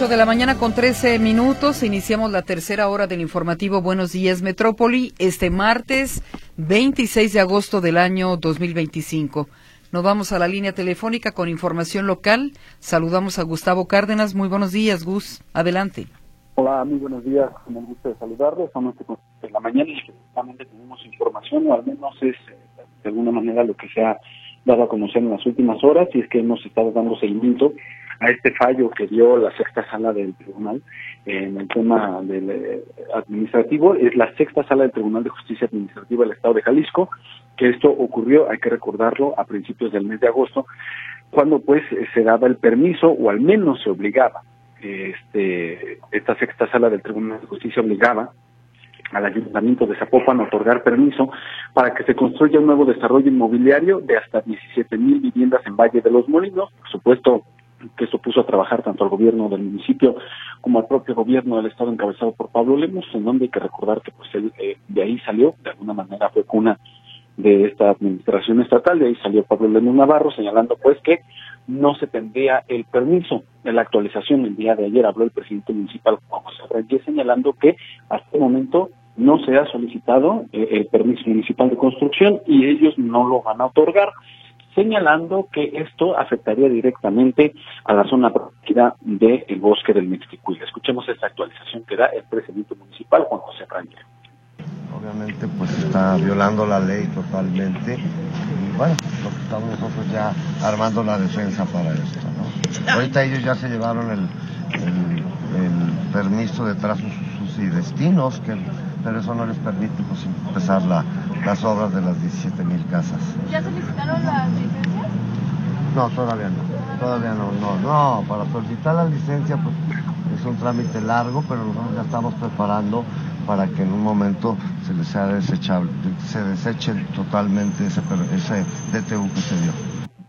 8 de la mañana con 13 minutos. Iniciamos la tercera hora del informativo Buenos Días Metrópoli, este martes 26 de agosto del año 2025. Nos vamos a la línea telefónica con información local. Saludamos a Gustavo Cárdenas. Muy buenos días, Gus. Adelante. Hola, muy buenos días. Con el gusto de saludarles. Estamos en la mañana y efectivamente tenemos información, o al menos es de alguna manera lo que se ha dado a conocer en las últimas horas, y es que hemos estado dando seguimiento a este fallo que dio la sexta sala del tribunal en el tema del administrativo. Es la sexta sala del Tribunal de Justicia Administrativa del Estado de Jalisco, que esto ocurrió, hay que recordarlo, a principios del mes de agosto, cuando pues se daba el permiso, o al menos se obligaba, esta sexta sala del Tribunal de Justicia obligaba al Ayuntamiento de Zapopan a otorgar permiso para que se construya un nuevo desarrollo inmobiliario de hasta 17,000 viviendas en Valle de los Molinos. Por supuesto que esto puso a trabajar tanto al gobierno del municipio como al propio gobierno del estado encabezado por Pablo Lemos, en donde hay que recordar que pues él de ahí salió, de alguna manera fue cuna de esta administración estatal, de ahí salió Pablo Lemos Navarro, señalando pues que no se tendría el permiso. En la actualización el día de ayer habló el presidente municipal Juan José Reyes, señalando que hasta el momento no se ha solicitado el permiso municipal de construcción y ellos no lo van a otorgar, señalando que esto afectaría directamente a la zona protegida del bosque del Mixtiquil. Escuchemos esta actualización que da el presidente municipal Juan José Reyes. Obviamente pues está violando la ley totalmente y bueno, lo que estamos nosotros ya armando la defensa para esto, ¿no? Ahorita ellos ya se llevaron el permiso de trazos y destinos, pero eso no les permite pues empezar las obras de las 17,000 casas. ¿Ya solicitaron las licencias? No, todavía no, para solicitar la licencia pues es un trámite largo, pero nosotros ya estamos preparando para que en un momento se les sea desechable, se deseche totalmente ese DTU que se dio.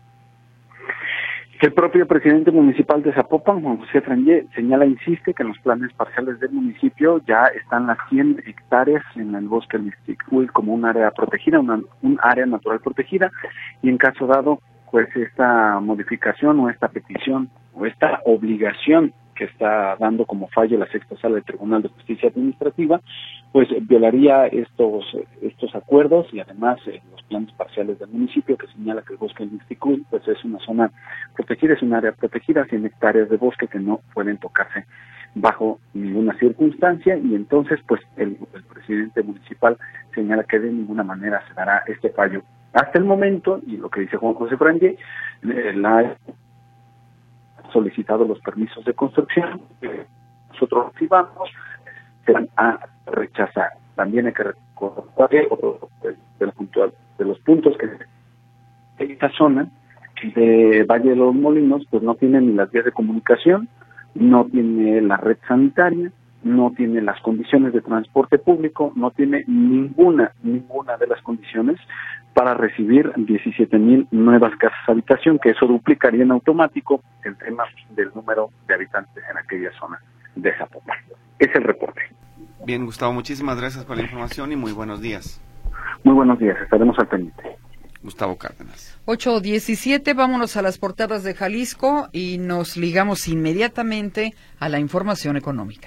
El propio presidente municipal de Zapopan, Juan José Frangé, insiste que en los planes parciales del municipio ya están las 100 hectáreas en el bosque del Mixtiquil como un área protegida, un área natural protegida, y en caso dado, pues esta modificación o esta petición o esta obligación que está dando como fallo la sexta sala del Tribunal de Justicia Administrativa, pues violaría estos acuerdos y además los planes parciales del municipio, que señala que el bosque del Mixtiquil pues es una zona protegida, es un área protegida, 100 hectáreas de bosque que no pueden tocarse bajo ninguna circunstancia, y entonces pues el presidente municipal señala que de ninguna manera se dará este fallo. Hasta el momento, y lo que dice Juan José Frangé, la solicitado los permisos de construcción, nosotros recibamos, se van a rechazar. También hay que recordar que otro de los puntos que esta zona de Valle de los Molinos pues no tiene ni las vías de comunicación, no tiene la red sanitaria, no tiene las condiciones de transporte público, no tiene ninguna de las condiciones para recibir 17,000 nuevas casas habitación, que eso duplicaría en automático el tema del número de habitantes en aquella zona de Zapopan. Es el reporte. Bien, Gustavo, muchísimas gracias por la información y muy buenos días. Muy buenos días, estaremos al pendiente. Gustavo Cárdenas. 8:17, vámonos a las portadas de Jalisco y nos ligamos inmediatamente a la información económica.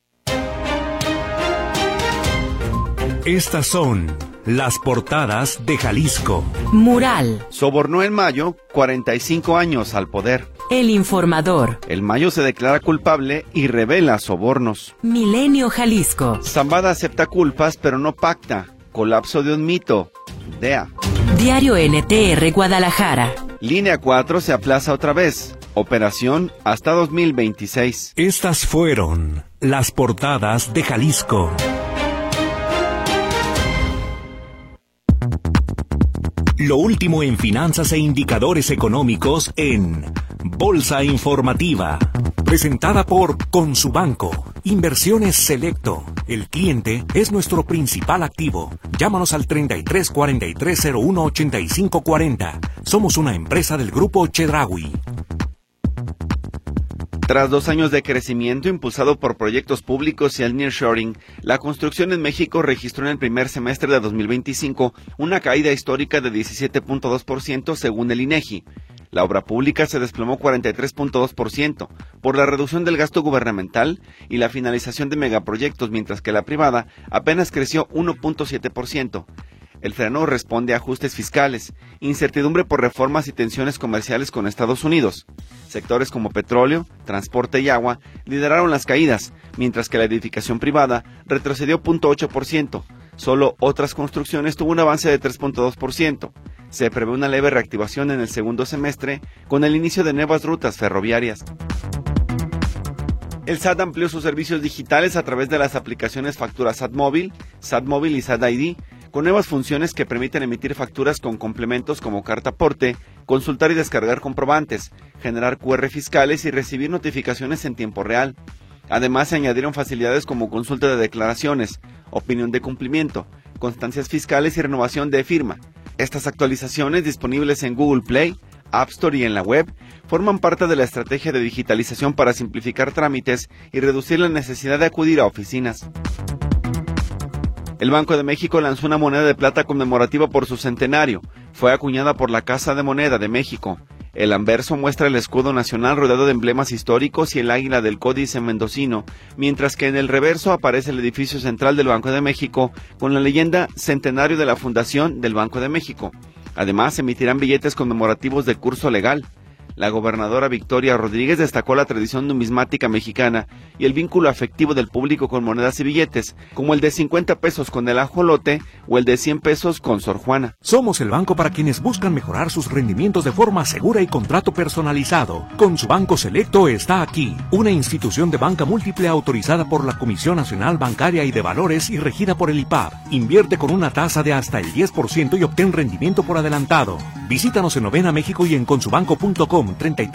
Estas son las portadas de Jalisco. Mural. Sobornó en Mayo 45 años al poder. El Informador. El Mayo se declara culpable y revela sobornos. Milenio Jalisco. Zambada acepta culpas pero no pacta. Colapso de un mito. DEA. Diario NTR Guadalajara. Línea 4 se aplaza otra vez. Operación hasta 2026. Estas fueron las portadas de Jalisco. Lo último en finanzas e indicadores económicos en Bolsa Informativa. Presentada por Consubanco. Inversiones Selecto. El cliente es nuestro principal activo. Llámanos al 33 43 01 85 40. Somos una empresa del Grupo Chedraui. Tras 2 años de crecimiento impulsado por proyectos públicos y el nearshoring, la construcción en México registró en el primer semestre de 2025 una caída histórica de 17.2% según el INEGI. La obra pública se desplomó 43.2% por la reducción del gasto gubernamental y la finalización de megaproyectos, mientras que la privada apenas creció 1.7%. El freno responde a ajustes fiscales, incertidumbre por reformas y tensiones comerciales con Estados Unidos. Sectores como petróleo, transporte y agua lideraron las caídas, mientras que la edificación privada retrocedió 0.8%. Solo otras construcciones tuvo un avance de 3.2%. Se prevé una leve reactivación en el segundo semestre con el inicio de nuevas rutas ferroviarias. El SAT amplió sus servicios digitales a través de las aplicaciones Factura SAT Móvil y SAT ID, con nuevas funciones que permiten emitir facturas con complementos como carta aporte, consultar y descargar comprobantes, generar QR fiscales y recibir notificaciones en tiempo real. Además, se añadieron facilidades como consulta de declaraciones, opinión de cumplimiento, constancias fiscales y renovación de firma. Estas actualizaciones, disponibles en Google Play, App Store y en la web, forman parte de la estrategia de digitalización para simplificar trámites y reducir la necesidad de acudir a oficinas. El Banco de México lanzó una moneda de plata conmemorativa por su centenario. Fue acuñada por la Casa de Moneda de México. El anverso muestra el escudo nacional rodeado de emblemas históricos y el águila del Códice mendocino, mientras que en el reverso aparece el edificio central del Banco de México con la leyenda Centenario de la Fundación del Banco de México. Además, se emitirán billetes conmemorativos de curso legal. La gobernadora Victoria Rodríguez destacó la tradición numismática mexicana y el vínculo afectivo del público con monedas y billetes, como el de 50 pesos con el ajolote o el de 100 pesos con Sor Juana. Somos el banco para quienes buscan mejorar sus rendimientos de forma segura y con trato personalizado. Con su Banco Selecto está aquí, una institución de banca múltiple autorizada por la Comisión Nacional Bancaria y de Valores y regida por el IPAB. Invierte con una tasa de hasta el 10% y obtén rendimiento por adelantado. Visítanos en Novena México y en consubanco.com.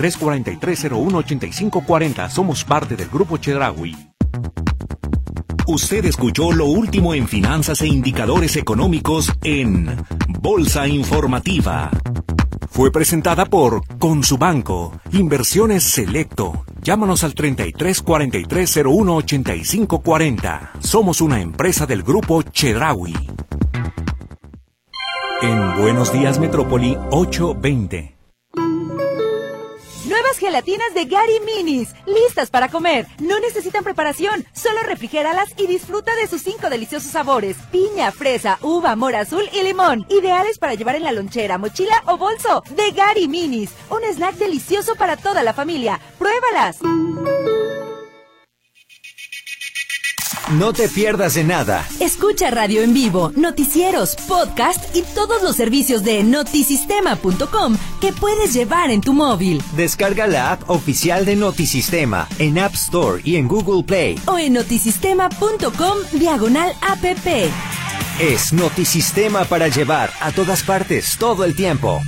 3343018540. Somos parte del Grupo Chedraui. Usted escuchó lo último en finanzas e indicadores económicos en Bolsa Informativa. Fue presentada por Consubanco, Inversiones Selecto. Llámanos al 3343018540. Somos una empresa del Grupo Chedraui. En Buenos Días Metrópoli 820. Nuevas gelatinas de Gary Minis, listas para comer. No necesitan preparación, solo refrigéralas y disfruta de sus 5 deliciosos sabores: piña, fresa, uva, mora azul y limón. Ideales para llevar en la lonchera, mochila o bolso. De Gary Minis, un snack delicioso para toda la familia. ¡Pruébalas! No te pierdas de nada. Escucha radio en vivo, noticieros, podcast y todos los servicios de notisistema.com que puedes llevar en tu móvil. Descarga la app oficial de Notisistema en App Store y en Google Play. O en notisistema.com/app. Es Notisistema para llevar a todas partes todo el tiempo.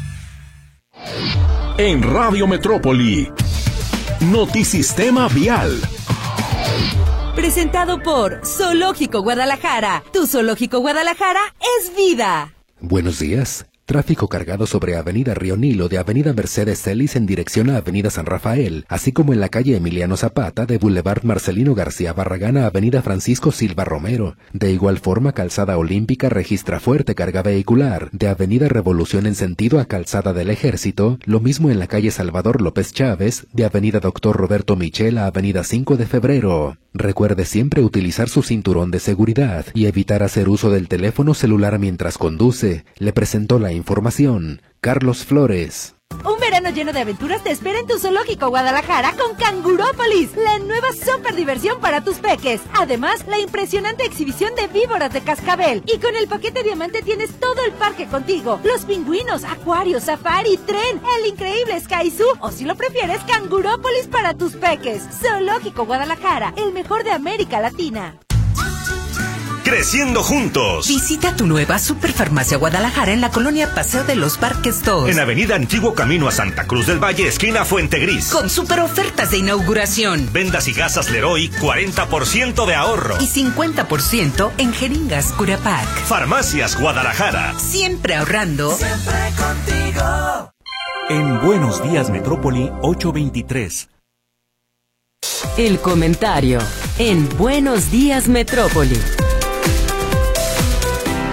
En Radio Metrópoli, Notisistema Vial. Presentado por Zoológico Guadalajara. Tu Zoológico Guadalajara es vida. Buenos días. Tráfico cargado sobre Avenida Río Nilo de Avenida Mercedes Celis en dirección a Avenida San Rafael, así como en la calle Emiliano Zapata de Boulevard Marcelino García Barragán a Avenida Francisco Silva Romero. De igual forma, Calzada Olímpica registra fuerte carga vehicular de Avenida Revolución en sentido a Calzada del Ejército, lo mismo en la calle Salvador López Chávez de Avenida Doctor Roberto Michel a Avenida 5 de Febrero. Recuerde siempre utilizar su cinturón de seguridad y evitar hacer uso del teléfono celular mientras conduce. Le presentó la información Carlos Flores. Un verano lleno de aventuras te espera en tu Zoológico Guadalajara con Cangurópolis, la nueva super diversión para tus peques. Además, la impresionante exhibición de víboras de cascabel. Y con el paquete diamante tienes todo el parque contigo. Los pingüinos, acuario, safari, tren, el increíble Sky Zoo o si lo prefieres, Cangurópolis para tus peques. Zoológico Guadalajara, el mejor de América Latina. Creciendo juntos. Visita tu nueva Superfarmacia Guadalajara en la colonia Paseo de los Parques 2. En Avenida Antiguo Camino a Santa Cruz del Valle, esquina Fuente Gris. Con super ofertas de inauguración. Vendas y gasas Leroy, 40% de ahorro. Y 50% en jeringas Curapac. Farmacias Guadalajara. Siempre ahorrando. Siempre contigo. En Buenos Días Metrópoli 823. El comentario en Buenos Días Metrópoli.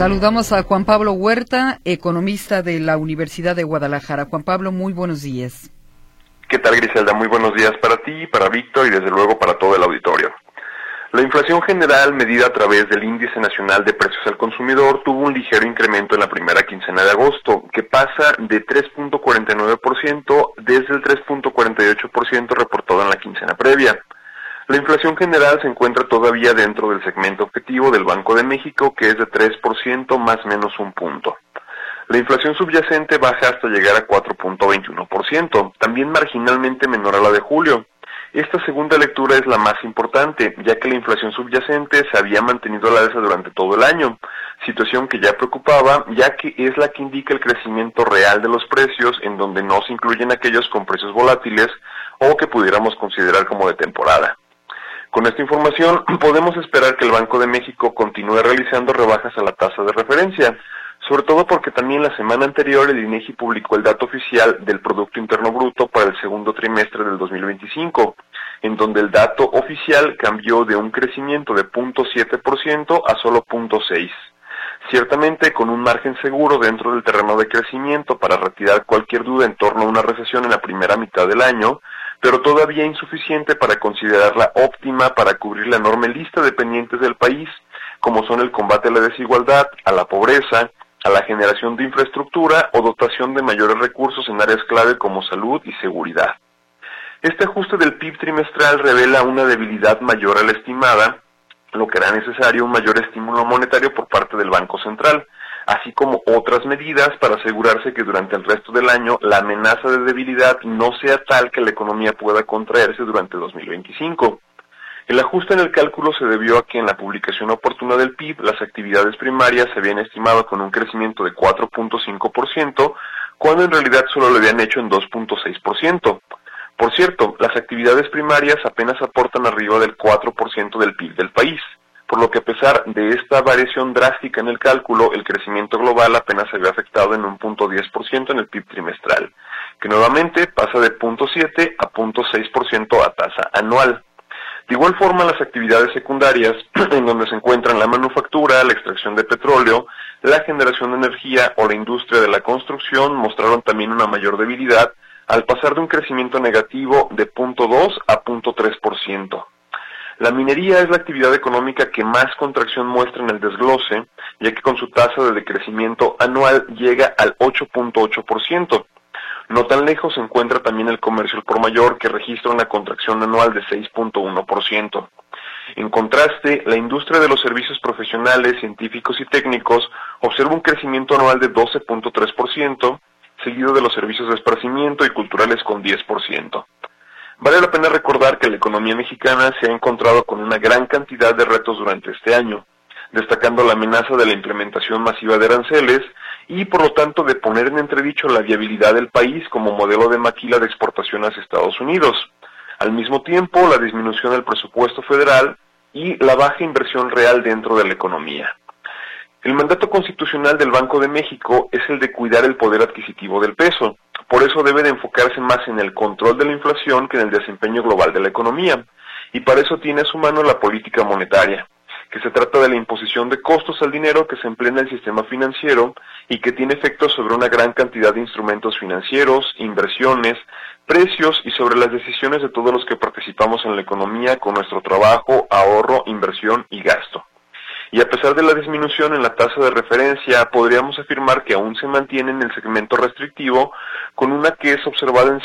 Saludamos a Juan Pablo Huerta, economista de la Universidad de Guadalajara. Juan Pablo, muy buenos días. ¿Qué tal, Griselda? Muy buenos días para ti, para Víctor y desde luego para todo el auditorio. La inflación general, medida a través del Índice Nacional de Precios al Consumidor, tuvo un ligero incremento en la primera quincena de agosto, que pasa de 3.49% desde el 3.48% reportado en la quincena previa. La inflación general se encuentra todavía dentro del segmento objetivo del Banco de México, que es de 3% más menos un punto. La inflación subyacente baja hasta llegar a 4.21%, también marginalmente menor a la de julio. Esta segunda lectura es la más importante, ya que la inflación subyacente se había mantenido a la alza durante todo el año, situación que ya preocupaba, ya que es la que indica el crecimiento real de los precios, en donde no se incluyen aquellos con precios volátiles o que pudiéramos considerar como de temporada. Con esta información, podemos esperar que el Banco de México continúe realizando rebajas a la tasa de referencia, sobre todo porque también la semana anterior el INEGI publicó el dato oficial del Producto Interno Bruto para el segundo trimestre del 2025, en donde el dato oficial cambió de un crecimiento de 0.7% a solo 0.6%. Ciertamente con un margen seguro dentro del terreno de crecimiento para retirar cualquier duda en torno a una recesión en la primera mitad del año, pero todavía insuficiente para considerarla óptima para cubrir la enorme lista de pendientes del país, como son el combate a la desigualdad, a la pobreza, a la generación de infraestructura o dotación de mayores recursos en áreas clave como salud y seguridad. Este ajuste del PIB trimestral revela una debilidad mayor a la estimada, lo que hará necesario un mayor estímulo monetario por parte del Banco Central, así como otras medidas para asegurarse que durante el resto del año la amenaza de debilidad no sea tal que la economía pueda contraerse durante 2025. El ajuste en el cálculo se debió a que en la publicación oportuna del PIB las actividades primarias se habían estimado con un crecimiento de 4.5%, cuando en realidad solo lo habían hecho en 2.6%. Por cierto, las actividades primarias apenas aportan arriba del 4% del PIB del país, por lo que a pesar de esta variación drástica en el cálculo, el crecimiento global apenas se ve afectado en un 0.10% en el PIB trimestral, que nuevamente pasa de 0.7 a 0.6% a tasa anual. De igual forma, las actividades secundarias, en donde se encuentran la manufactura, la extracción de petróleo, la generación de energía o la industria de la construcción, mostraron también una mayor debilidad, al pasar de un crecimiento negativo de 0.2 a 0.3%. La minería es la actividad económica que más contracción muestra en el desglose, ya que con su tasa de decrecimiento anual llega al 8.8%. No tan lejos se encuentra también el comercio al por mayor, que registra una contracción anual de 6.1%. En contraste, la industria de los servicios profesionales, científicos y técnicos observa un crecimiento anual de 12.3%, seguido de los servicios de esparcimiento y culturales con 10%. Vale la pena recordar que la economía mexicana se ha encontrado con una gran cantidad de retos durante este año, destacando la amenaza de la implementación masiva de aranceles y, por lo tanto, de poner en entredicho la viabilidad del país como modelo de maquila de exportación hacia Estados Unidos. Al mismo tiempo, la disminución del presupuesto federal y la baja inversión real dentro de la economía. El mandato constitucional del Banco de México es el de cuidar el poder adquisitivo del peso. Por eso debe de enfocarse más en el control de la inflación que en el desempeño global de la economía. Y para eso tiene a su mano la política monetaria, que se trata de la imposición de costos al dinero que se emplea en el sistema financiero y que tiene efectos sobre una gran cantidad de instrumentos financieros, inversiones, precios y sobre las decisiones de todos los que participamos en la economía con nuestro trabajo, ahorro, inversión y gasto. Y a pesar de la disminución en la tasa de referencia, podríamos afirmar que aún se mantiene en el segmento restrictivo, con una que es observada en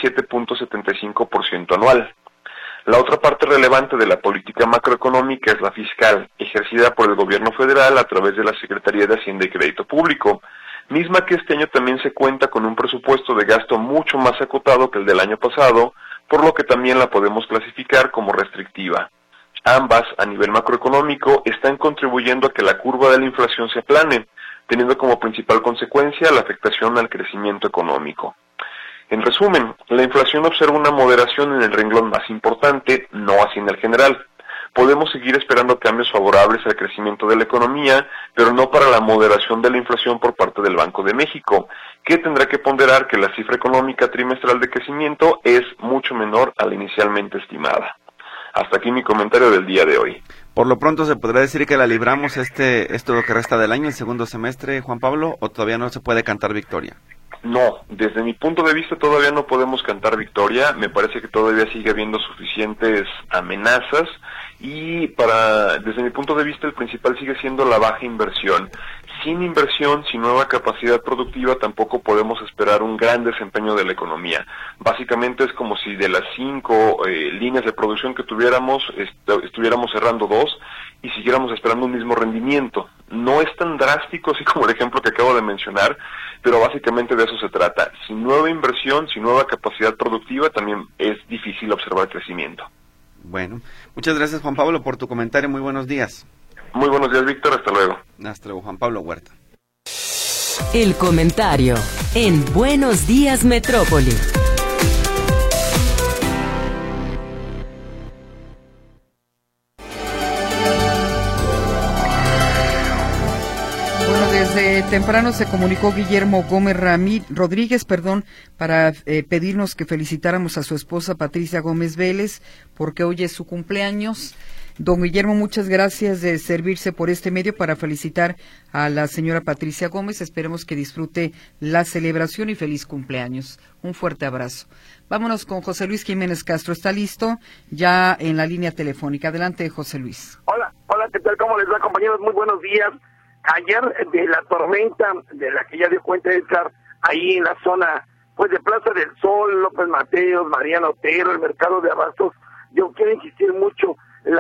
7.75% anual. La otra parte relevante de la política macroeconómica es la fiscal, ejercida por el gobierno federal a través de la Secretaría de Hacienda y Crédito Público, misma que este año también se cuenta con un presupuesto de gasto mucho más acotado que el del año pasado, por lo que también la podemos clasificar como restrictiva. Ambas, a nivel macroeconómico, están contribuyendo a que la curva de la inflación se aplane, teniendo como principal consecuencia la afectación al crecimiento económico. En resumen, la inflación observa una moderación en el renglón más importante, no así en el general. Podemos seguir esperando cambios favorables al crecimiento de la economía, pero no para la moderación de la inflación por parte del Banco de México, que tendrá que ponderar que la cifra económica trimestral de crecimiento es mucho menor a la inicialmente estimada. Hasta aquí mi comentario del día de hoy. Por lo pronto, ¿se podrá decir que la libramos esto lo que resta del año, el segundo semestre, Juan Pablo, o todavía no se puede cantar victoria? No, desde mi punto de vista todavía no podemos cantar victoria. Me parece que todavía sigue habiendo suficientes amenazas y desde mi punto de vista el principal sigue siendo la baja inversión. Sin inversión, sin nueva capacidad productiva, tampoco podemos esperar un gran desempeño de la economía. Básicamente es como si de las 5 líneas de producción que tuviéramos, estuviéramos cerrando 2 y siguiéramos esperando un mismo rendimiento. No es tan drástico así como el ejemplo que acabo de mencionar, pero básicamente de eso se trata. Sin nueva inversión, sin nueva capacidad productiva, también es difícil observar crecimiento. Bueno, muchas gracias, Juan Pablo, por tu comentario. Muy buenos días. Muy buenos días, Víctor. Hasta luego. Hasta luego, Juan Pablo Huerta. El comentario en Buenos Días Metrópoli. Bueno, desde temprano se comunicó Guillermo Gómez Rodríguez, para pedirnos que felicitáramos a su esposa Patricia Gómez Vélez, porque hoy es su cumpleaños. Don Guillermo, muchas gracias de servirse por este medio para felicitar a la señora Patricia Gómez. Esperemos que disfrute la celebración y feliz cumpleaños. Un fuerte abrazo. Vámonos con José Luis Jiménez Castro. Está listo ya en la línea telefónica. Adelante, José Luis. Hola, ¿qué tal? ¿Cómo les va, compañeros? Muy buenos días. Ayer, de la tormenta de la que ya dio cuenta Edgar, ahí en la zona pues de Plaza del Sol, López Mateos, Mariano Otero, el mercado de abastos, yo quiero insistir mucho,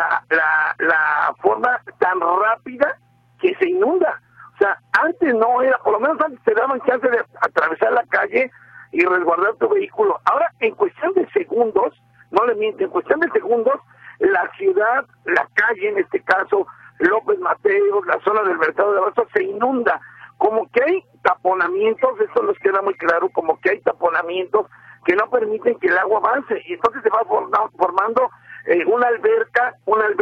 la forma tan rápida que se inunda. O sea, antes no era, por lo menos antes te daban chance de atravesar la calle y resguardar tu vehículo. Ahora, en cuestión de segundos, no le miento, en cuestión de segundos, la ciudad, la calle en este caso, López Mateos, la zona del mercado de abastos se inunda. Como que hay taponamientos, eso nos queda muy claro, como que hay taponamientos que no permiten que el agua avance, y entonces se va formando una alberca,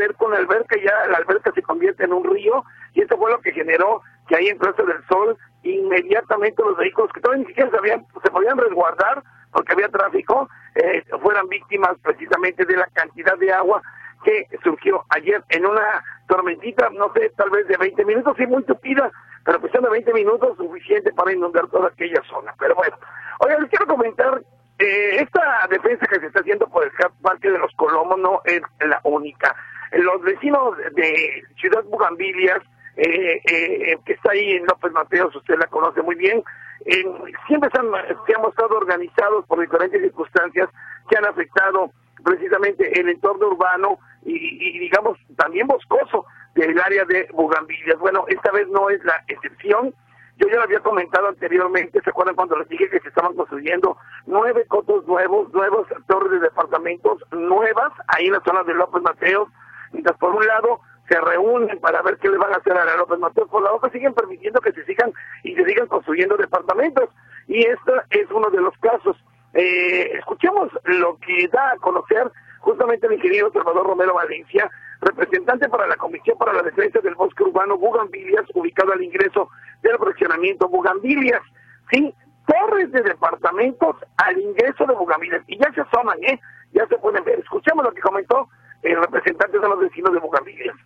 y ya la alberca se convierte en un río, y eso fue lo que generó que ahí en Plaza del Sol, inmediatamente los vehículos que todavía ni siquiera se podían resguardar, porque había tráfico, fueran víctimas precisamente de la cantidad de agua que surgió ayer en una tormentita, no sé, tal vez de 20 minutos, sí, muy tupida, pero cuestión de 20 minutos suficiente para inundar toda aquella zona. Pero bueno, oiga, les quiero comentar, esta defensa que se está haciendo por el Parque de los Colomos no es la única. Los vecinos de Ciudad Bugambilias, que está ahí en López Mateos, usted la conoce muy bien, siempre se han mostrado organizados por diferentes circunstancias que han afectado precisamente el entorno urbano y digamos también boscoso del área de Bugambilias. Bueno, esta vez no es la excepción. Yo ya lo había comentado anteriormente, ¿se acuerdan cuando les dije que se estaban construyendo 9 cotos nuevas torres de departamentos nuevas ahí en la zona de López Mateos? Mientras por un lado se reúnen para ver qué le van a hacer a la López Mateos, por la otra siguen permitiendo que se sigan construyendo departamentos, y este es uno de los casos. Escuchemos lo que da a conocer justamente el ingeniero Salvador Romero Valencia, representante para la Comisión para la Defensa del Bosque Urbano Bugambilias, ubicado al ingreso del fraccionamiento Bugambilias. Sí, torres de departamentos al ingreso de Bugambilias, y ya se asoman, ya se pueden ver. Escuchemos lo que comentó el representante de los vecinos de Bugambilias.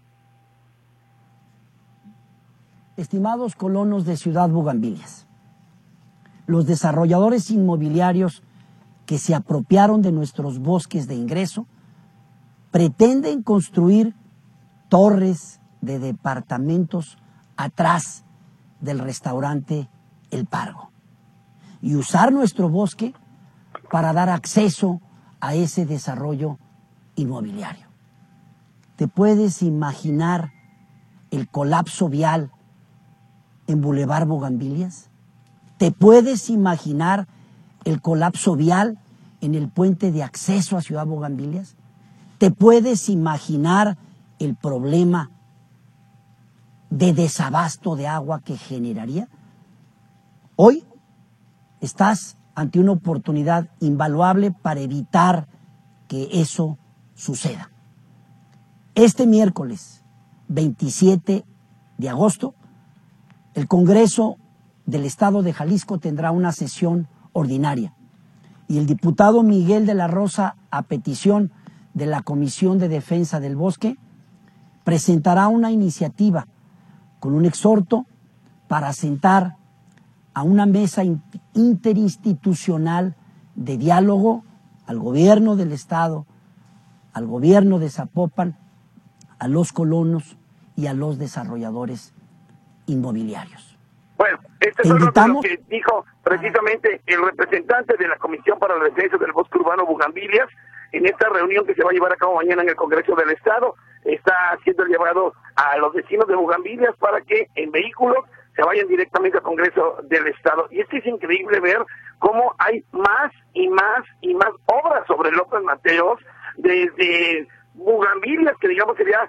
Estimados colonos de Ciudad Bugambilias, los desarrolladores inmobiliarios que se apropiaron de nuestros bosques de ingreso pretenden construir torres de departamentos atrás del restaurante El Pargo y usar nuestro bosque para dar acceso a ese desarrollo inmobiliario. ¿Te puedes imaginar el colapso vial en Boulevard Bugambilias? ¿Te puedes imaginar el colapso vial en el puente de acceso a Ciudad Bugambilias? ¿Te puedes imaginar el problema de desabasto de agua que generaría? Hoy estás ante una oportunidad invaluable para evitar que eso suceda. Este miércoles 27 de agosto, el Congreso del Estado de Jalisco tendrá una sesión ordinaria y el diputado Miguel de la Rosa, a petición de la Comisión de Defensa del Bosque, presentará una iniciativa con un exhorto para sentar a una mesa interinstitucional de diálogo al gobierno del Estado, al gobierno de Zapopan, a los colonos y a los desarrolladores inmobiliarios. Bueno, esto es lo que dijo precisamente el representante de la Comisión para la Defensa del Bosque Urbano Bugambilias en esta reunión que se va a llevar a cabo mañana en el Congreso del Estado. Está siendo llevado a los vecinos de Bugambilias para que en vehículos se vayan directamente al Congreso del Estado. Y es increíble ver cómo hay más y más y más obras sobre López Mateos, desde Bugambilias, que digamos sería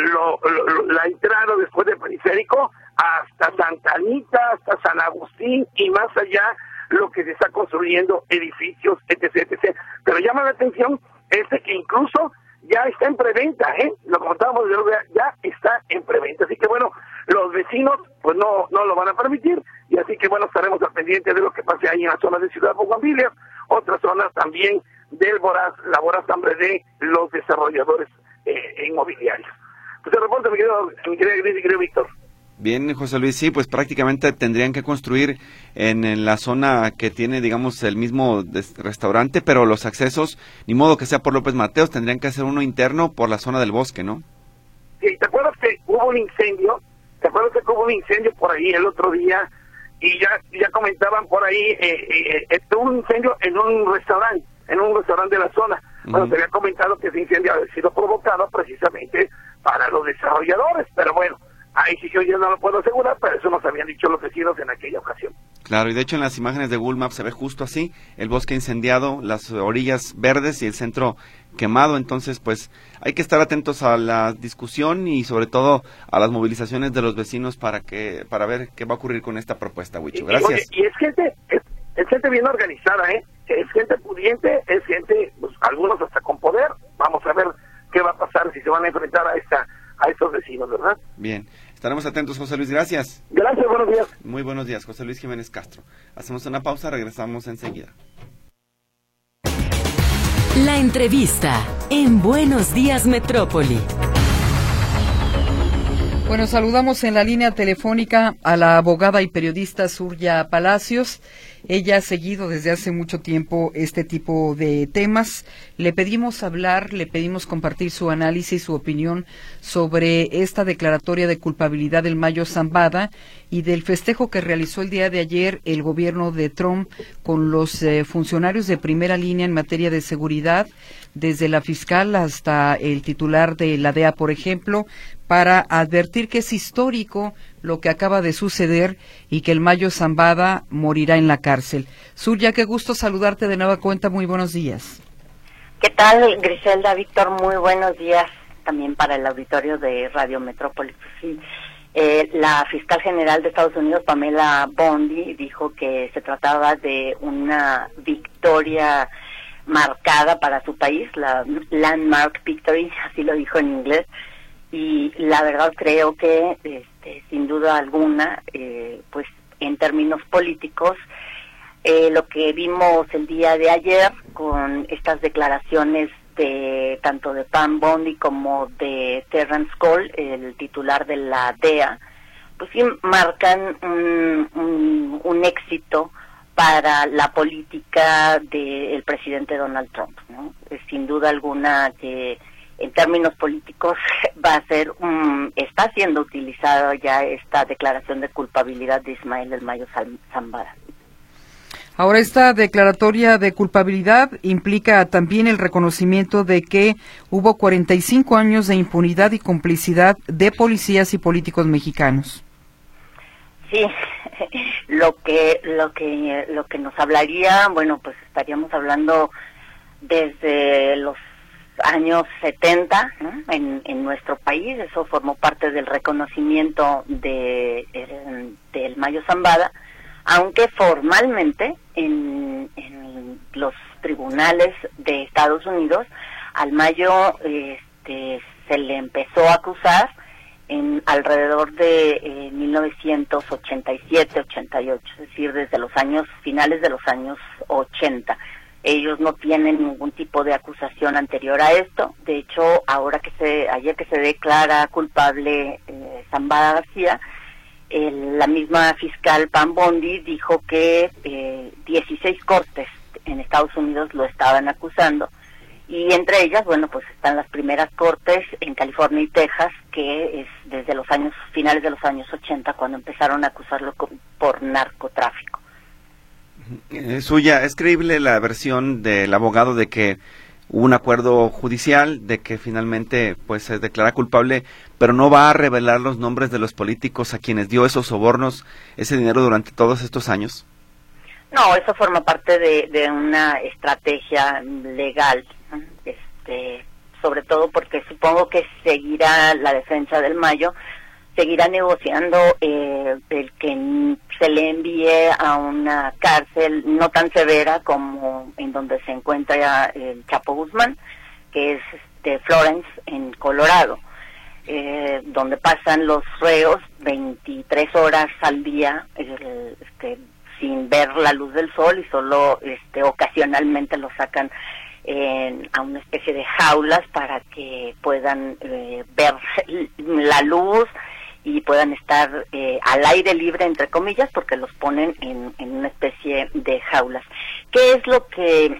la entrada después del periférico, hasta Santa Anita, hasta San Agustín y más allá lo que se está construyendo, edificios, etc., etc. Pero llama la atención que incluso ya está en preventa, lo comentábamos, ya está en preventa. Así que bueno, los vecinos pues no lo van a permitir, y así que bueno, estaremos al pendiente de lo que pase ahí en la zona de Ciudad Bugambilias, otra zona también del la voraz hambre de los desarrolladores inmobiliarios. Pues el reporte, mi querido Gris y querido Víctor. Bien, José Luis, sí, pues prácticamente tendrían que construir en la zona que tiene, digamos, el mismo restaurante, pero los accesos, ni modo que sea por López Mateos, tendrían que hacer uno interno por la zona del bosque, ¿no? Sí, ¿te acuerdas que hubo un incendio? Por ahí el otro día? Y ya comentaban por ahí, tuvo un incendio en un restaurante de la zona. Bueno, se había comentado que ese incendio había sido provocado precisamente para los desarrolladores, pero bueno, ahí sí yo ya no lo puedo asegurar, pero eso nos habían dicho los vecinos en aquella ocasión. Claro, y de hecho en las imágenes de Google Maps se ve justo así, el bosque incendiado, las orillas verdes y el centro quemado. Entonces pues hay que estar atentos a la discusión y sobre todo a las movilizaciones de los vecinos para ver qué va a ocurrir con esta propuesta, Huicho. Gracias. Y es gente bien organizada, es gente pudiente, es gente, pues, algunos hasta con poder. Vamos a ver qué va a pasar si se van a enfrentar a estos vecinos, ¿verdad? Bien, estaremos atentos, José Luis, gracias. Gracias, buenos días. Muy buenos días, José Luis Jiménez Castro. Hacemos una pausa, regresamos enseguida. La entrevista en Buenos Días Metrópoli. Bueno, saludamos en la línea telefónica a la abogada y periodista Surya Palacios. Ella ha seguido desde hace mucho tiempo este tipo de temas. Le pedimos compartir su análisis, su opinión sobre esta declaratoria de culpabilidad del Mayo Zambada y del festejo que realizó el día de ayer el gobierno de Trump con los funcionarios de primera línea en materia de seguridad, desde la fiscal hasta el titular de la DEA, por ejemplo, para advertir que es histórico lo que acaba de suceder y que el Mayo Zambada morirá en la cárcel. Surya, qué gusto saludarte de nueva cuenta, muy buenos días. ¿Qué tal, Griselda, Víctor? Muy buenos días también para el auditorio de Radio Metrópoli. Sí, la fiscal general de Estados Unidos, Pamela Bondi, dijo que se trataba de una victoria marcada para su país, la landmark victory, así lo dijo en inglés, y la verdad creo que sin duda alguna, pues en términos políticos, lo que vimos el día de ayer con estas declaraciones de tanto de Pam Bondi como de Terrence Cole, el titular de la DEA, pues sí marcan un éxito para la política del presidente Donald Trump, ¿no? Sin duda alguna que en términos políticos va a ser está siendo utilizada ya esta declaración de culpabilidad de Ismael del Mayo Zambada. Ahora, esta declaratoria de culpabilidad implica también el reconocimiento de que hubo 45 años de impunidad y complicidad de policías y políticos mexicanos. Sí, lo que nos hablaría, bueno, pues estaríamos hablando desde los años 70, ¿no? en nuestro país. Eso formó parte del reconocimiento del Mayo Zambada, aunque formalmente en los tribunales de Estados Unidos al Mayo se le empezó a acusar en alrededor de 1987-88, es decir, desde los finales de los años 80. Ellos no tienen ningún tipo de acusación anterior a esto. De hecho, ayer que se declara culpable Zambada García, la misma fiscal Pam Bondi dijo que 16 cortes en Estados Unidos lo estaban acusando, y entre ellas, bueno, pues están las primeras cortes en California y Texas, que es desde los finales de los años 80, cuando empezaron a acusarlo por narcotráfico. ¿Es creíble la versión del abogado de que hubo un acuerdo judicial, de que finalmente pues se declara culpable, pero no va a revelar los nombres de los políticos a quienes dio esos sobornos, ese dinero durante todos estos años? No, eso forma parte de una estrategia legal, sobre todo porque supongo que seguirá la defensa del Mayo, seguirá negociando el que se le envíe a una cárcel no tan severa como en donde se encuentra el Chapo Guzmán, que es Florence, en Colorado, donde pasan los reos 23 horas al día, sin ver la luz del sol, y solo ocasionalmente los sacan a una especie de jaulas para que puedan ver la luz y puedan estar al aire libre, entre comillas, porque los ponen en una especie de jaulas. ¿Qué es lo que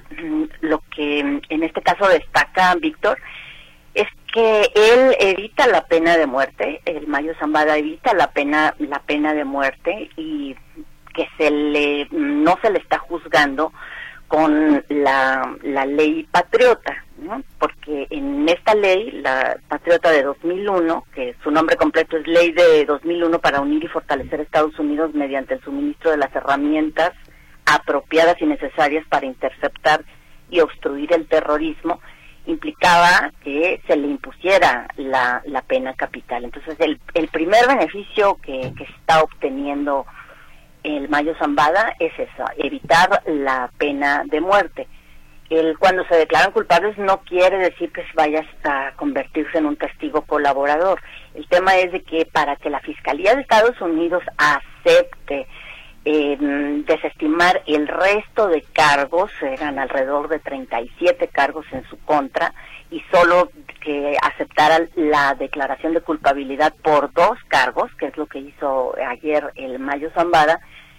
en este caso destaca Víctor? Es que él evita la pena de muerte, el Mayo Zambada evita la pena de muerte, y que no se le está juzgando con la ley patriota, ¿no? Porque en esta ley, la patriota de 2001, que su nombre completo es Ley de 2001 para unir y fortalecer a Estados Unidos mediante el suministro de las herramientas apropiadas y necesarias para interceptar y obstruir el terrorismo, implicaba que se le impusiera la pena capital. Entonces, el primer beneficio que está obteniendo el Mayo Zambada es eso, evitar la pena de muerte. Cuando se declaran culpables no quiere decir que vaya a convertirse en un testigo colaborador. El tema es de que para que la Fiscalía de Estados Unidos acepte desestimar el resto de cargos, eran alrededor de 37 cargos en su contra, y solo que aceptara la declaración de culpabilidad por 2 cargos, que es lo que hizo ayer el Mayo Zambada,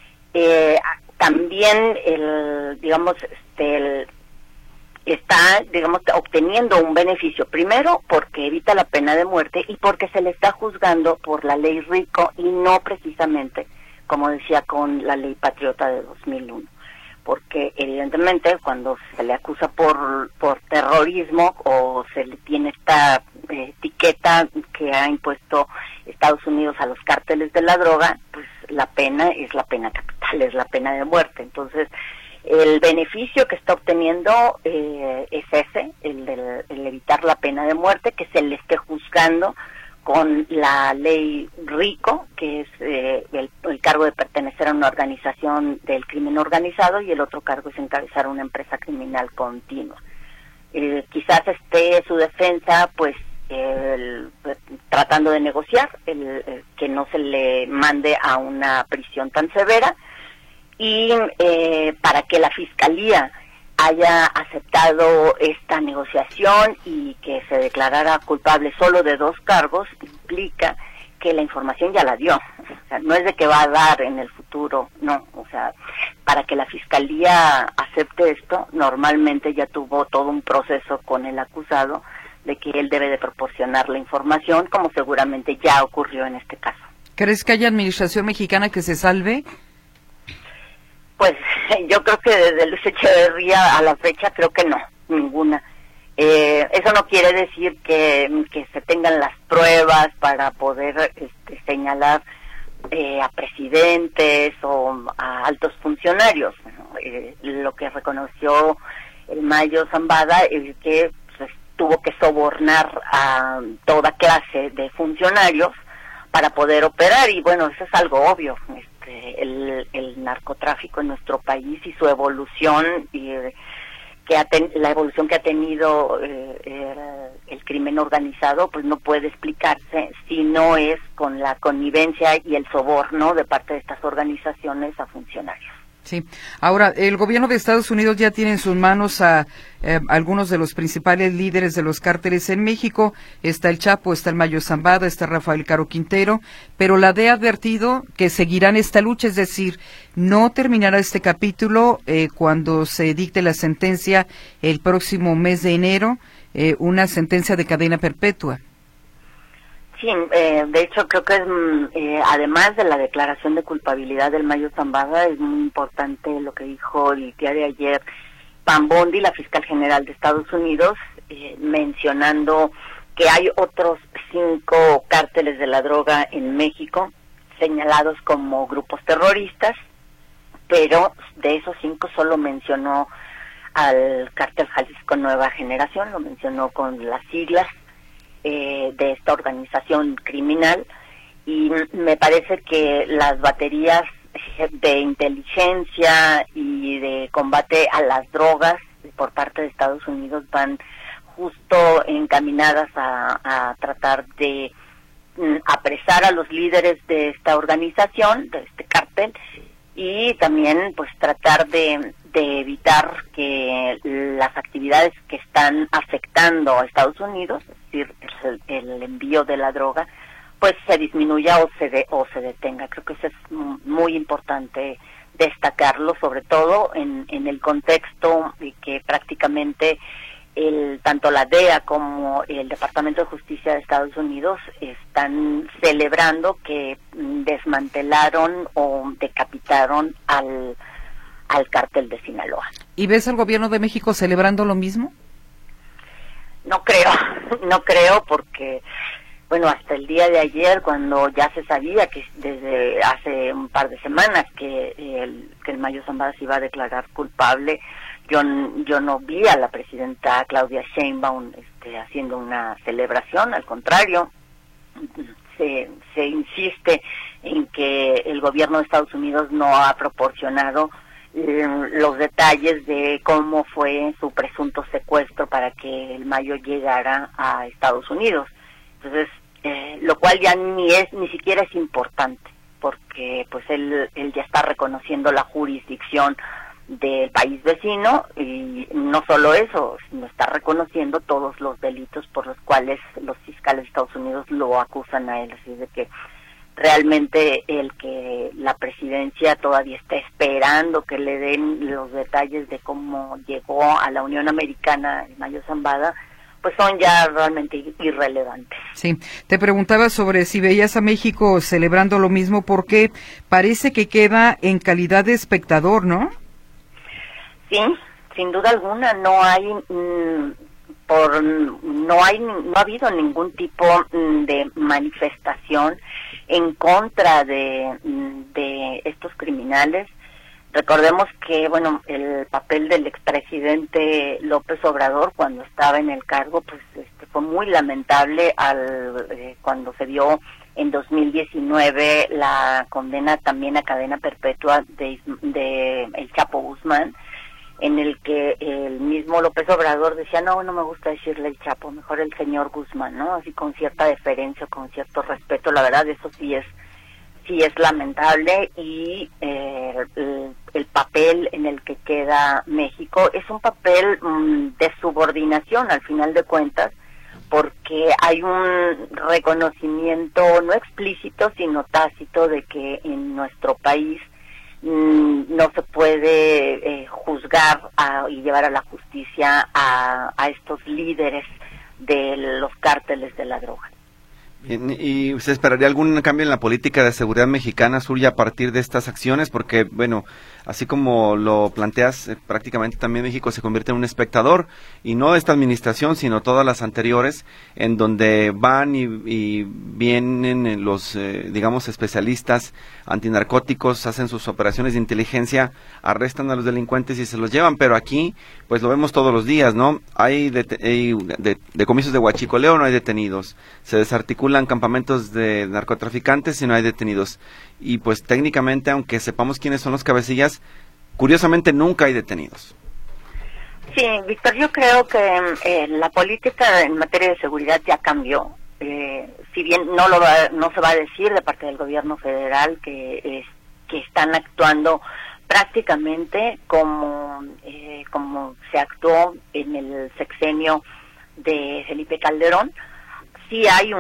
también está obteniendo un beneficio, primero porque evita la pena de muerte y porque se le está juzgando por la ley RICO y no precisamente, como decía, con la ley patriota de 2001, porque evidentemente cuando se le acusa por terrorismo o se le tiene esta etiqueta que ha impuesto Estados Unidos a los cárteles de la droga, pues la pena es la pena capital, es la pena de muerte. Entonces, el beneficio que está obteniendo es ese, el evitar la pena de muerte, que se le esté juzgando con la ley RICO, que es el cargo de pertenecer a una organización del crimen organizado, y el otro cargo es encabezar una empresa criminal continua. Quizás esté su defensa, pues, tratando de negociar que no se le mande a una prisión tan severa, y para que la Fiscalía haya aceptado esta negociación y que se declarara culpable solo de 2 cargos, implica que la información ya la dio. O sea, no es de que va a dar en el futuro, no. O sea, para que la Fiscalía acepte esto, normalmente ya tuvo todo un proceso con el acusado de que él debe de proporcionar la información, como seguramente ya ocurrió en este caso. ¿Crees que haya administración mexicana que se salve? Pues yo creo que desde Luis Echeverría a la fecha creo que no, ninguna. Eso no quiere decir que se tengan las pruebas para poder señalar a presidentes o a altos funcionarios. Lo que reconoció el Mayo Zambada es que tuvo que sobornar a toda clase de funcionarios para poder operar, y bueno, eso es algo obvio. El narcotráfico en nuestro país y su evolución, y la evolución que ha tenido el crimen organizado, pues no puede explicarse si no es con la connivencia y el soborno de parte de estas organizaciones a funcionarios. Sí. Ahora, el gobierno de Estados Unidos ya tiene en sus manos a algunos de los principales líderes de los cárteles en México. Está el Chapo, está el Mayo Zambada, está Rafael Caro Quintero, pero la DEA ha advertido que seguirán esta lucha, es decir, no terminará este capítulo cuando se dicte la sentencia el próximo mes de enero, una sentencia de cadena perpetua. Sí, de hecho creo que además de la declaración de culpabilidad del Mayo Zambada, es muy importante lo que dijo el día de ayer Pam Bondi, la fiscal general de Estados Unidos, mencionando que hay otros 5 cárteles de la droga en México señalados como grupos terroristas, pero de esos 5 solo mencionó al cártel Jalisco Nueva Generación, lo mencionó con las siglas de esta organización criminal, y me parece que las baterías de inteligencia y de combate a las drogas por parte de Estados Unidos van justo encaminadas a tratar de apresar a los líderes de esta organización, de este cártel, y también pues tratar de evitar que las actividades que están afectando a Estados Unidos, es decir, el envío de la droga, pues se disminuya o se detenga. Creo que eso es muy importante destacarlo, sobre todo en el contexto de que prácticamente tanto la DEA como el Departamento de Justicia de Estados Unidos están celebrando que desmantelaron o decapitaron al cártel de Sinaloa. ¿Y ves al gobierno de México celebrando lo mismo? No creo porque, bueno, hasta el día de ayer, cuando ya se sabía que desde hace un par de semanas que el Mayo Zambada se iba a declarar culpable, yo no vi a la presidenta Claudia Sheinbaum haciendo una celebración, al contrario, se insiste en que el gobierno de Estados Unidos no ha proporcionado los detalles de cómo fue su presunto secuestro para que el Mayo llegara a Estados Unidos. Entonces, lo cual ya ni siquiera es importante, porque pues él ya está reconociendo la jurisdicción del país vecino, y no solo eso, sino está reconociendo todos los delitos por los cuales los fiscales de Estados Unidos lo acusan a él. Así de que realmente el que la presidencia todavía está esperando que le den los detalles de cómo llegó a la Unión Americana el Mayo Zambada, pues son ya realmente irrelevantes. Sí, te preguntaba sobre si veías a México celebrando lo mismo, porque parece que queda en calidad de espectador, ¿no? Sí, sin duda alguna, no ha habido ningún tipo de manifestación en contra de estos criminales. Recordemos que, bueno, el papel del expresidente López Obrador cuando estaba en el cargo, pues fue muy lamentable cuando se dio en 2019 la condena también a cadena perpetua de el Chapo Guzmán, en el que el mismo López Obrador decía, no me gusta decirle el Chapo, mejor el señor Guzmán, ¿no? Así con cierta deferencia, con cierto respeto. La verdad, eso sí es lamentable, y el papel en el que queda México es un papel de subordinación al final de cuentas, porque hay un reconocimiento no explícito sino tácito de que en nuestro país no se puede juzgar y llevar a la justicia a estos líderes de los cárteles de la droga. Bien, ¿y se esperaría algún cambio en la política de seguridad mexicana, Zulia, a partir de estas acciones? Porque, bueno, así como lo planteas, prácticamente también México se convierte en un espectador, y no de esta administración, sino todas las anteriores, en donde van y vienen los, digamos, especialistas antinarcóticos, hacen sus operaciones de inteligencia, arrestan a los delincuentes y se los llevan, pero aquí, pues lo vemos todos los días, ¿no? Hay decomisos de huachicoleo, no hay detenidos, se desarticulan campamentos de narcotraficantes y no hay detenidos, y pues técnicamente, aunque sepamos quiénes son los cabecillas, curiosamente nunca hay detenidos. Sí, Víctor, yo creo que la política en materia de seguridad ya cambió. Si bien no se va a decir de parte del gobierno federal que están actuando prácticamente como se actuó en el sexenio de Felipe Calderón. Sí hay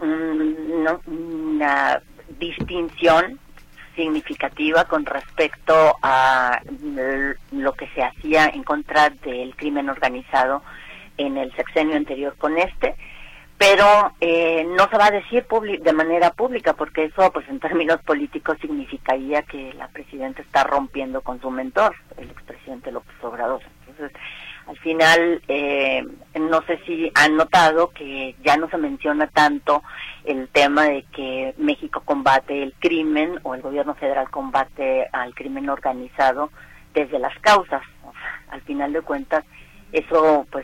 una distinción significativa con respecto a lo que se hacía en contra del crimen organizado en el sexenio anterior con pero no se va a decir de manera pública, porque eso, pues en términos políticos, significaría que la presidenta está rompiendo con su mentor, el expresidente López Obrador. Entonces, al final, no sé si han notado que ya no se menciona tanto el tema de que México combate el crimen, o el gobierno federal combate al crimen organizado desde las causas. O sea, al final de cuentas, eso pues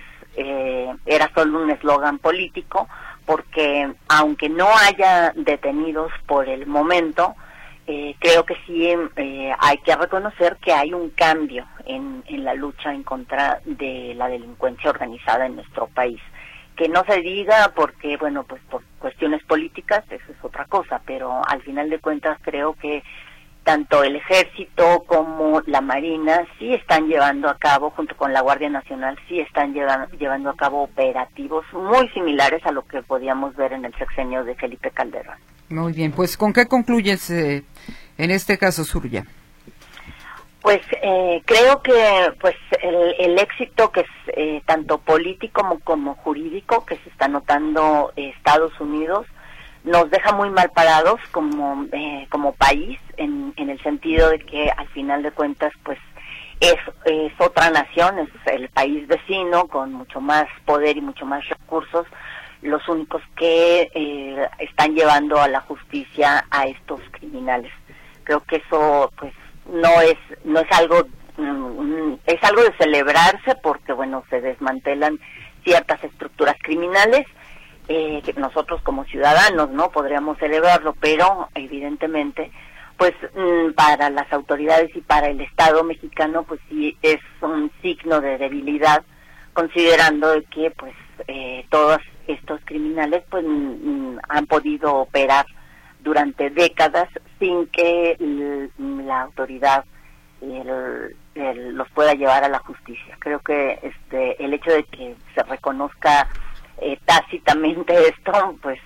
era solo un eslogan político, porque aunque no haya detenidos por el momento, creo que sí hay que reconocer que hay un cambio en la lucha en contra de la delincuencia organizada en nuestro país. Que no se diga porque, bueno, pues por cuestiones políticas, eso es otra cosa, pero al final de cuentas creo que tanto el Ejército como la Marina sí están llevando a cabo, junto con la Guardia Nacional, sí están llevando a cabo operativos muy similares a lo que podíamos ver en el sexenio de Felipe Calderón. Muy bien, pues ¿con qué concluyes en este caso, Surya? Pues creo que pues el éxito que es tanto político como jurídico que se está notando Estados Unidos nos deja muy mal parados como país, en el sentido de que al final de cuentas pues es otra nación, es el país vecino con mucho más poder y mucho más recursos, los únicos que están llevando a la justicia a estos criminales. Creo que eso pues no es algo, es algo de celebrarse, porque bueno, se desmantelan ciertas estructuras criminales, que nosotros como ciudadanos no podríamos celebrarlo, pero evidentemente pues para las autoridades y para el Estado mexicano pues sí es un signo de debilidad, considerando que pues todos estos criminales pues han podido operar durante décadas sin que la autoridad los pueda llevar a la justicia. Creo que el hecho de que se reconozca tácitamente esto, pues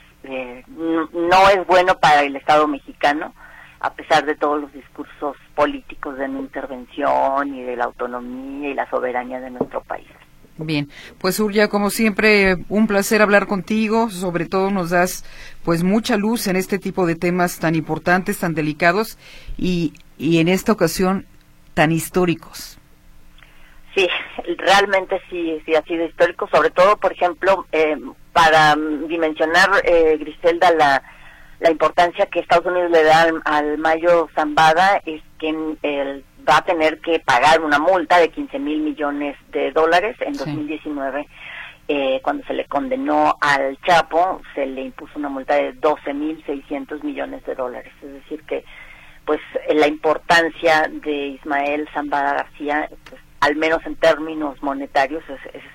no es bueno para el Estado mexicano, a pesar de todos los discursos políticos de no intervención y de la autonomía y la soberanía de nuestro país. Bien, pues Surya, como siempre, un placer hablar contigo, sobre todo nos das pues mucha luz en este tipo de temas tan importantes, tan delicados y en esta ocasión tan históricos. Sí, realmente sí ha sido histórico, sobre todo, por ejemplo, para dimensionar, Griselda, la importancia que Estados Unidos le da al Mayo Zambada, es que va a tener que pagar una multa de $15,000 millones en 2019. Cuando se le condenó al Chapo, se le impuso una multa de $12,600 millones. Es decir que, pues, la importancia de Ismael Zambada García, pues, al menos en términos monetarios,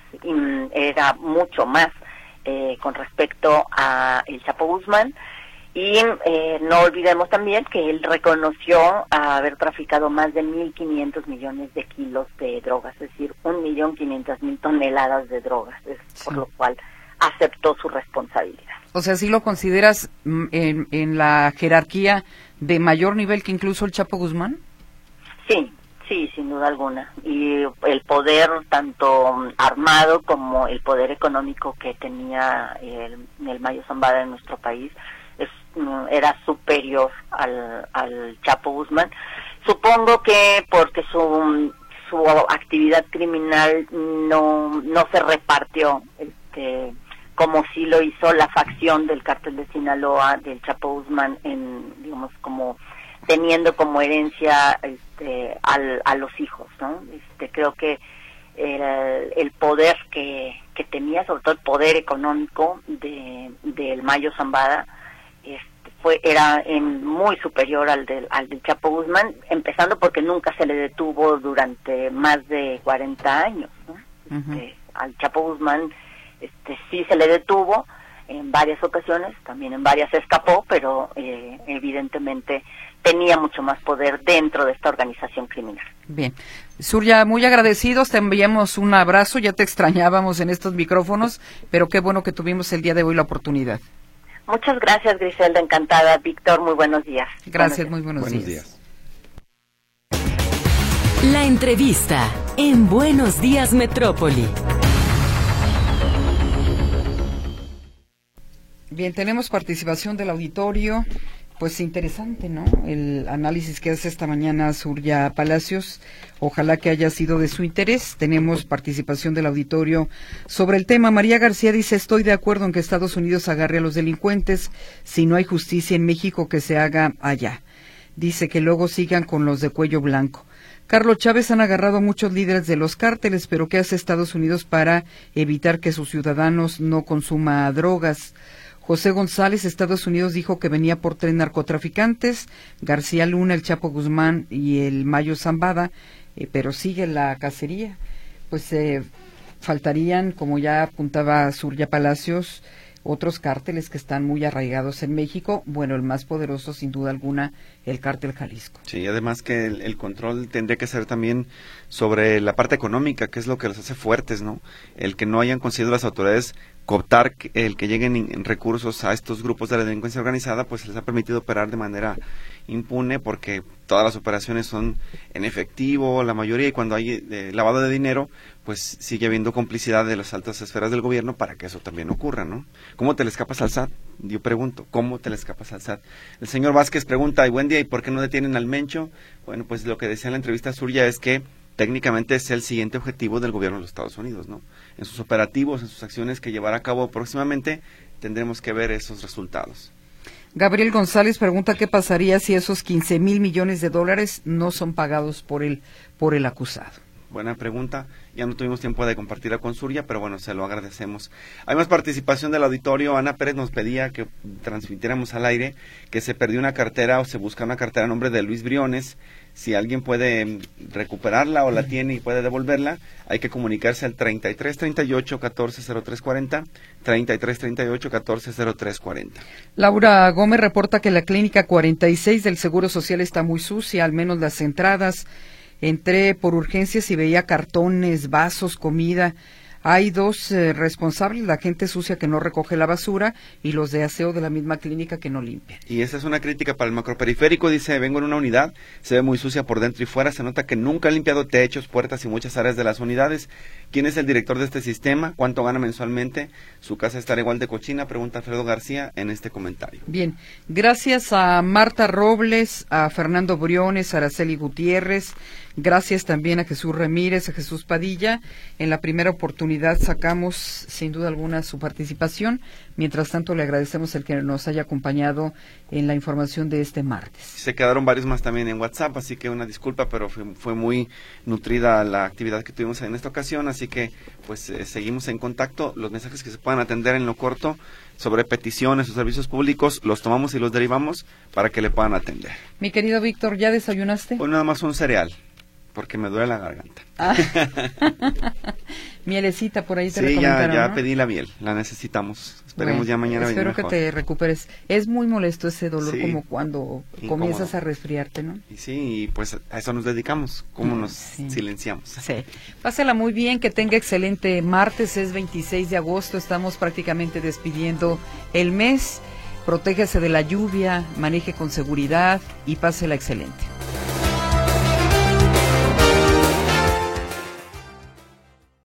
era mucho más con respecto a el Chapo Guzmán. Y no olvidemos también que él reconoció haber traficado más de 1.500 millones de kilos de drogas, es decir, 1.500.000 toneladas de drogas, por lo cual aceptó su responsabilidad. O sea, ¿sí lo consideras en la jerarquía de mayor nivel que incluso el Chapo Guzmán? Sí, sin duda alguna. Y el poder tanto armado como el poder económico que tenía el Mayo Zambada en nuestro país era superior al Chapo Guzmán. Supongo que porque su actividad criminal no se repartió como sí lo hizo la facción del cártel de Sinaloa del Chapo Guzmán, digamos, como teniendo como herencia a los hijos, ¿no? Creo que el poder que tenía, sobre todo el poder económico del Mayo Zambada, era muy superior al del Chapo Guzmán, empezando porque nunca se le detuvo durante más de 40 años, ¿no? Al Chapo Guzmán sí se le detuvo, en varias ocasiones, también en varias se escapó, pero evidentemente tenía mucho más poder dentro de esta organización criminal. Bien. Surya, muy agradecidos, te enviamos un abrazo, ya te extrañábamos en estos micrófonos, pero qué bueno que tuvimos el día de hoy la oportunidad. Muchas gracias, Griselda, encantada. Víctor, muy buenos días. Gracias, muy buenos días. La entrevista en Buenos Días Metrópoli. Bien, tenemos participación del auditorio. Pues interesante, ¿no? El análisis que hace esta mañana Surya Palacios. Ojalá que haya sido de su interés. Tenemos participación del auditorio sobre el tema. María García dice, estoy de acuerdo en que Estados Unidos agarre a los delincuentes. Si no hay justicia en México, que se haga allá. Dice que luego sigan con los de cuello blanco. Carlos Chávez, han agarrado a muchos líderes de los cárteles, pero ¿qué hace Estados Unidos para evitar que sus ciudadanos no consuman drogas? José González, Estados Unidos dijo que venía por 3 narcotraficantes, García Luna, el Chapo Guzmán y el Mayo Zambada, pero sigue la cacería. Pues faltarían, como ya apuntaba Surya Palacios, otros cárteles que están muy arraigados en México. Bueno, el más poderoso, sin duda alguna, el cártel Jalisco. Sí, además que el control tendría que ser también sobre la parte económica, que es lo que los hace fuertes, ¿no? El que no hayan conseguido las autoridades cooptar el que lleguen en recursos a estos grupos de la delincuencia organizada, pues les ha permitido operar de manera impune, porque todas las operaciones son en efectivo, la mayoría, y cuando hay lavado de dinero, pues sigue habiendo complicidad de las altas esferas del gobierno para que eso también ocurra, ¿no? ¿Cómo te le escapas al SAT? Yo pregunto, ¿cómo te le escapas al SAT? El señor Vázquez pregunta, y buen día, ¿y por qué no detienen al Mencho? Bueno, pues lo que decía en la entrevista Surya es que técnicamente es el siguiente objetivo del gobierno de los Estados Unidos, ¿no? En sus operativos, en sus acciones que llevará a cabo próximamente, tendremos que ver esos resultados. Gabriel González pregunta qué pasaría si esos 15,000 millones de dólares no son pagados por el acusado. Buena pregunta. Ya no tuvimos tiempo de compartirla con Surya, pero bueno, se lo agradecemos. Hay más participación del auditorio. Ana Pérez nos pedía que transmitiéramos al aire que se perdió una cartera o se busca una cartera a nombre de Luis Briones. Si alguien puede recuperarla o la tiene y puede devolverla, hay que comunicarse al 3338-140340, 3338-140340. Laura Gómez reporta que la clínica 46 del Seguro Social está muy sucia, al menos las entradas. Entré por urgencias y veía cartones, vasos, comida. Hay 2 responsables, la gente sucia que no recoge la basura y los de aseo de la misma clínica que no limpian. Y esa es una crítica para el macroperiférico. Dice, vengo en una unidad, se ve muy sucia por dentro y fuera, se nota que nunca han limpiado techos, puertas y muchas áreas de las unidades. ¿Quién es el director de este sistema? ¿Cuánto gana mensualmente? ¿Su casa estará igual de cochina? Pregunta Alfredo García en este comentario. Bien, gracias a Marta Robles, a Fernando Briones, a Araceli Gutiérrez, gracias también a Jesús Ramírez, a Jesús Padilla. En la primera oportunidad sacamos sin duda alguna su participación. Mientras tanto le agradecemos el que nos haya acompañado en la información de este martes. Se quedaron varios más también en WhatsApp, así que una disculpa, pero fue muy nutrida la actividad que tuvimos en esta ocasión, así que pues seguimos en contacto. Los mensajes que se puedan atender en lo corto sobre peticiones o servicios públicos los tomamos y los derivamos para que le puedan atender. Mi querido Víctor, ¿ya desayunaste? Pues nada más un cereal, porque me duele la garganta. Mielecita, por ahí te sí, recomendaron, ya ¿no? pedí la miel, la necesitamos. Esperemos ya mañana venir mejor. Espero que te recuperes. Es muy molesto ese dolor, sí, como cuando incómodo. Comienzas a resfriarte, ¿no? Y sí, y pues a eso nos dedicamos, cómo nos silenciamos. Sí. Pásala muy bien, que tenga excelente martes, es 26 de agosto, estamos prácticamente despidiendo el mes. Protéjase de la lluvia, maneje con seguridad y pásela excelente.